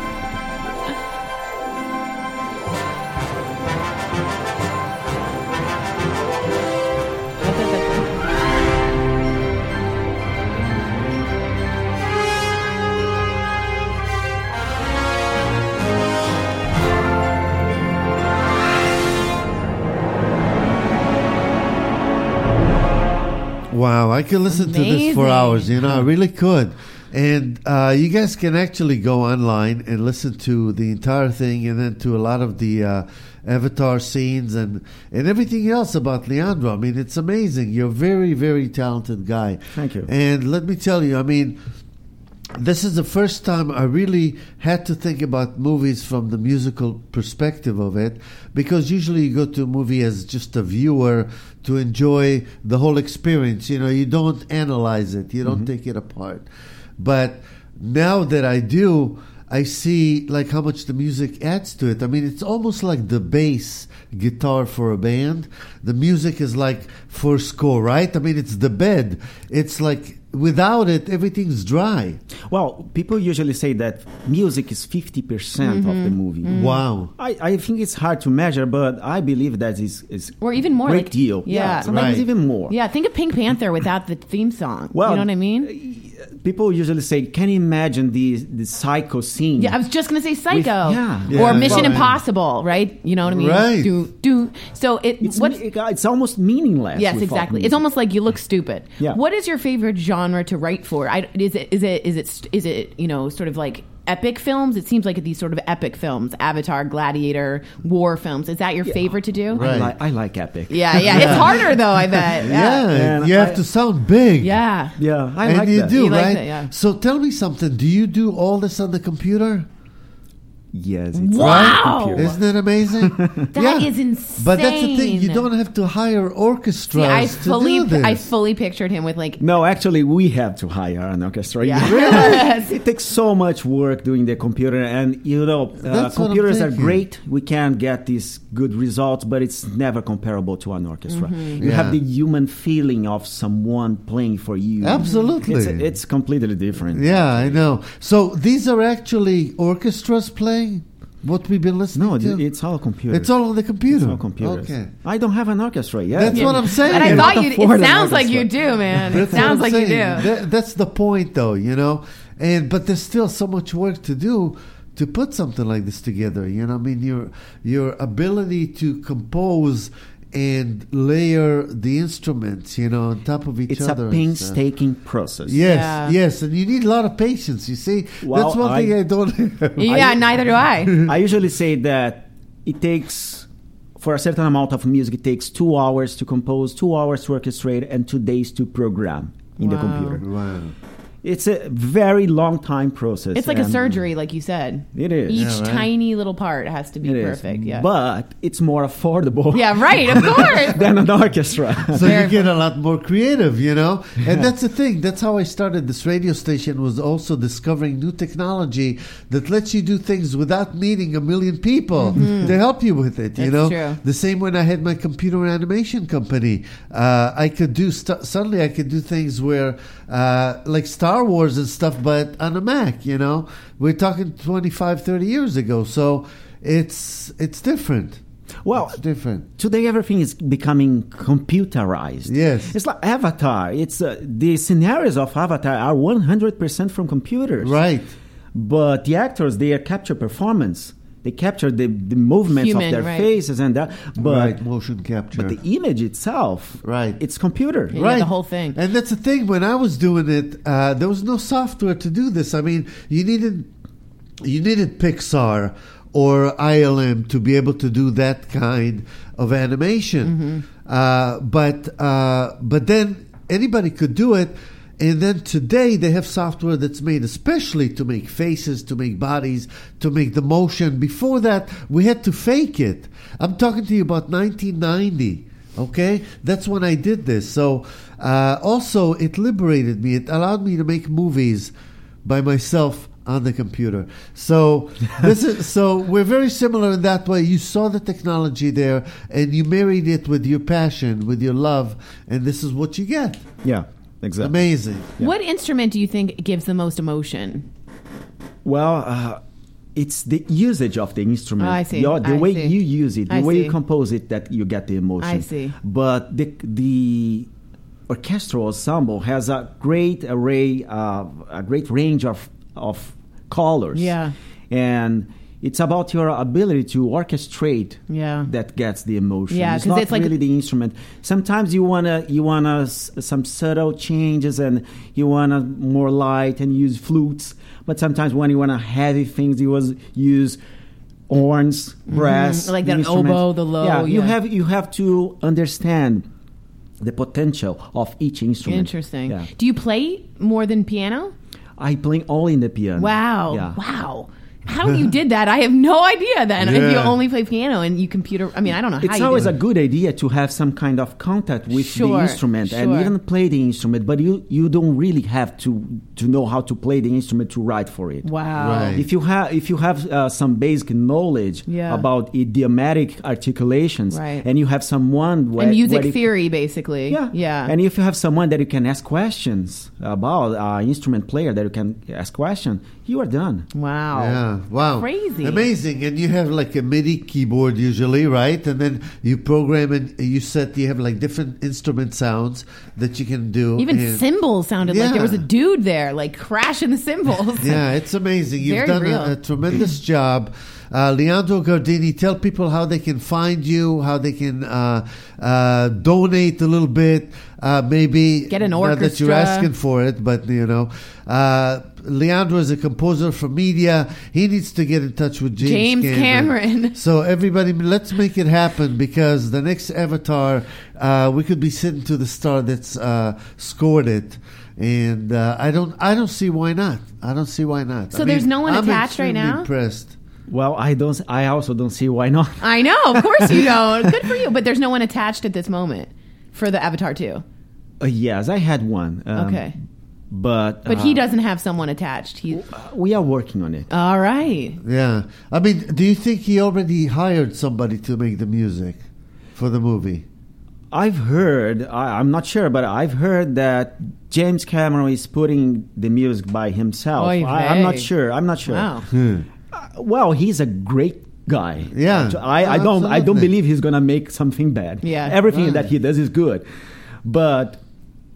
Wow, I could listen Amazing. to this for hours, you know, I really could. And uh, you guys can actually go online and listen to the entire thing and then to a lot of the uh, Avatar scenes and, and everything else about Leandro. I mean, it's amazing. You're a very, very talented guy. Thank you. And let me tell you, I mean, this is the first time I really had to think about movies from the musical perspective of it, because usually you go to a movie as just a viewer to enjoy the whole experience. You know, you don't analyze it. You don't mm-hmm. take it apart. But now that I do, I see like how much the music adds to it. I mean, it's almost like the bass guitar for a band. The music is like for score, right? I mean, it's the bed. It's like without it, everything's dry. Well, people usually say that music is fifty percent mm-hmm. of the movie. Mm-hmm. Wow. I, I think it's hard to measure, but I believe that is is or even more, great like, deal. Yeah, yeah sometimes right. even more. Yeah, think of Pink Panther without the theme song. Well, you know what I mean? People usually say, can you imagine the the Psycho scene? Yeah, I was just going to say Psycho. With, yeah. yeah. Or Mission Well, Impossible, right? You know what I mean? Right. Do, do. So it, It's, what's, it, it's almost meaningless. yes, with exactly. folk It's almost like you look stupid. Yeah. What is your favorite genre to write for? I, is it is it is it is it you know sort of like epic films? It seems like these sort of epic films, Avatar, Gladiator, war films. Is that your favorite to do? Right. I, li- I like epic. Yeah, yeah. It's harder though, I bet. Yeah, Yeah. And you have I- to sound big. Yeah. Yeah, I and like you that. do, You like right? that, yeah. So tell me something. Do you do all this on the computer? Yes. It's Wow. on the computer. Isn't it amazing? That is insane. But that's the thing. You don't have to hire orchestras See, I to fully, do this. I fully pictured him with like. No, actually, we have to hire an orchestra. Yeah. Really? It takes so much work doing the computer, and you know, uh, That's what I'm computers are thinking. great. We can get these good results, but it's never comparable to an orchestra. Mm-hmm. You Yeah. have the human feeling of someone playing for you. Absolutely. It's, it's completely different. Yeah, I know. So these are actually orchestras playing what we've been listening No, to? it's all computers. It's all on the computer. It's all computers. Okay. I don't have an orchestra yet. That's what I'm saying. And I You thought cannot you. afford It an sounds like orchestra. you do, man. It That's what sounds I'm like you do. saying. That- that's the point, though, you know. And but there's still so much work to do to put something like this together. You know, I mean, your your ability to compose and layer the instruments, you know, on top of each It's other. a painstaking process. Yes, Yeah. yes, and you need a lot of patience. You see, Well, that's one thing I- I don't have. Yeah, neither do I. I usually say that it takes, for a certain amount of music, it takes two hours to compose, two hours to orchestrate, and two days to program in the Wow. computer. Wow. It's a very long time process. It's like a and surgery, like you said. It is. Each Yeah, right. tiny little part has to be It is. perfect. Yeah. But it's more affordable yeah, right, of course. than an orchestra. So Very you get a lot more creative, you know? And that's the thing. That's how I started this radio station, was also discovering new technology that lets you do things without meeting a million people to help you with it, you That's know? true. The same when I had my computer animation company. Uh, I could do, st- suddenly I could do things where, uh, like Star Wars and stuff, but on a Mac, you know? We're talking twenty-five, thirty years ago. So it's, it's different. Well, It's different. today everything is becoming computerized. Yes. It's like Avatar. It's uh, the scenarios of Avatar are one hundred percent from computers. Right. But the actors, they capture performance. They capture the, the movements Human, of their right. faces and that. But right. Motion capture. but the image itself, Right. it's computer. Yeah, the whole thing. And that's the thing. When I was doing it, uh, there was no software to do this. I mean, you needed you needed Pixar or I L M to be able to do that kind of animation. Mm-hmm. Uh, but uh, but then anybody could do it. And then today they have software that's made especially to make faces, to make bodies, to make the motion. Before that, we had to fake it. I'm talking to you about nineteen ninety. Okay, that's when I did this. So uh, also it liberated me. It allowed me to make movies by myself on the computer. So this is so we're very similar in that way. You saw the technology there, and you married it with your passion, with your love, and this is what you get. Yeah, exactly. Amazing. What instrument do you think gives the most emotion? Well, uh, it's the usage of the instrument. Oh, I see. Your- the I way see. you use it, the I way see. you compose it, that you get the emotion. I see. But the the orchestral ensemble has a great array, uh, a great range of of colors. Yeah. and it's about your ability to orchestrate. Yeah. that gets the emotion. Yeah, it's 'cause not it's like- really the instrument. Sometimes you wanna you wanna s- some subtle changes, and you wanna more light and use flutes. But sometimes when you wanna heavy things, you was use horns, brass, Like that instruments. oboe, the low, Yeah, you yeah. have you have to understand the potential of each instrument. Interesting. Yeah. Do you play more than piano? I play only in the piano. Wow. Yeah. Wow. How you did that, I have no idea then. If you Yeah. only play piano and you computer, I mean, I don't know how It's you always do a it. good idea to have some kind of contact with Sure, the instrument and sure. even play the instrument, but you, you don't really have to to know how to play the instrument to write for it. Wow. Right. If you have if you have uh, some basic knowledge Yeah. about idiomatic articulations, Right. and you have someone where, And music where you- theory, basically. yeah, Yeah. And if you have someone that you can ask questions about, uh, instrument player that you can ask questions, you are done. wow. Yeah, wow. Crazy. Amazing. And you have like a MIDI keyboard usually, right? And then you program and you set, you have like different instrument sounds that you can do. Even and- cymbals sounded like there was a Yeah. dude there, like crashing the cymbals. Yeah, it's amazing. You've Very done real. a, a tremendous job. Uh, Leandro Gardini, tell people how they can find you, how they can uh, uh, donate a little bit, uh, maybe. Get an Not that you're orchestra. asking for it, but, you know. Uh, Leandro is a composer for media. He needs to get in touch with James, James Cameron. So everybody, let's make it happen, because the next Avatar, uh, we could be sitting to the star that's uh, scored it. And uh, I don't, I don't see why not. I don't see why not. So I there's mean, no one I'm attached right extremely now? Impressed. Well, I don't. I also don't see why not. I know, of course you don't. Good for you. But there's no one attached at this moment for the Avatar two. Uh, yes, I had one. Um, Okay. But But uh, he doesn't have someone attached. He. We are working on it. All right. Yeah. I mean, do you think he already hired somebody to make the music for the movie? I've heard. I, I'm not sure, but I've heard that James Cameron is putting the music by himself. Oy I, I'm not vey. sure. I'm not sure. Wow. Uh, well, he's a great guy. Yeah. I, I don't. I don't Absolutely. believe he's gonna make something bad. Yeah. Everything Right. that he does is good, but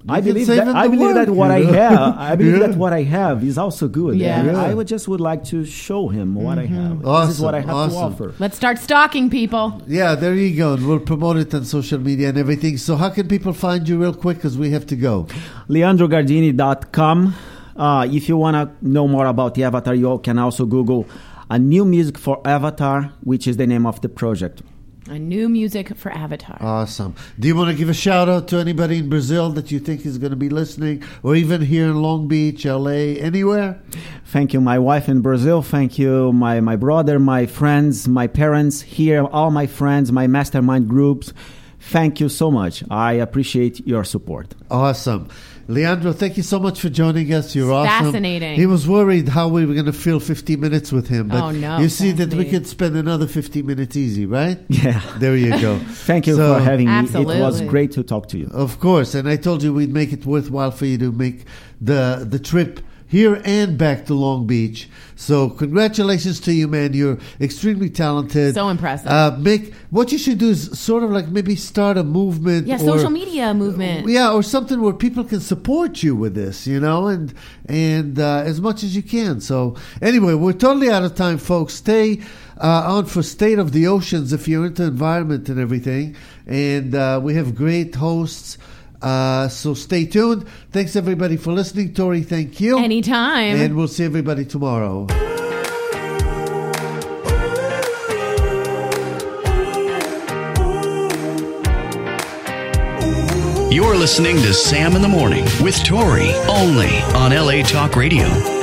I can believe save that him I the believe that work, what I you know? have, I believe Yeah. that what I have is also good. Yeah. And Yeah. I would just would like to show him what I have. Awesome, This is what I have awesome. to offer. Let's start stalking people. Yeah, there you go. And we'll promote it on social media and everything. So how can people find you real quick because we have to go? leandro gardini dot com. Uh, if you want to know more about the Avatar, you can also Google a new music for Avatar, which is the name of the project. A new music for Avatar. Awesome. Do you want to give a shout out to anybody in Brazil that you think is going to be listening, or even here in Long Beach, L A, anywhere? Thank you, my wife in Brazil. Thank you, my, my brother, my friends, my parents here, all my friends, my mastermind groups. Thank you so much. I appreciate your support. Awesome. Leandro, thank you so much for joining us. You're awesome. Fascinating. He was worried how we were going to fill fifty minutes with him. But Oh, no. you see that we Fascinating. could spend another fifty minutes easy, right? Yeah. There you go. Thank you So- for having me. It was Absolutely. great to talk to you. Of course, and I told you we'd make it worthwhile for you to make the the trip here and back to Long Beach. So congratulations to you, man. You're extremely talented. So impressive. Uh, make what you should do is sort of like maybe start a movement. Yeah, or- social media movement. Yeah, or something where people can support you with this, you know, and and uh, as much as you can. So anyway, we're totally out of time, folks. Stay uh, on for State of the Oceans if you're into environment and everything. And uh, we have great hosts. Uh, so stay tuned. Thanks everybody for listening. Tori, thank you. Anytime. And we'll see everybody tomorrow. You're listening to Sam in the Morning with Tori, only on L A Talk Radio.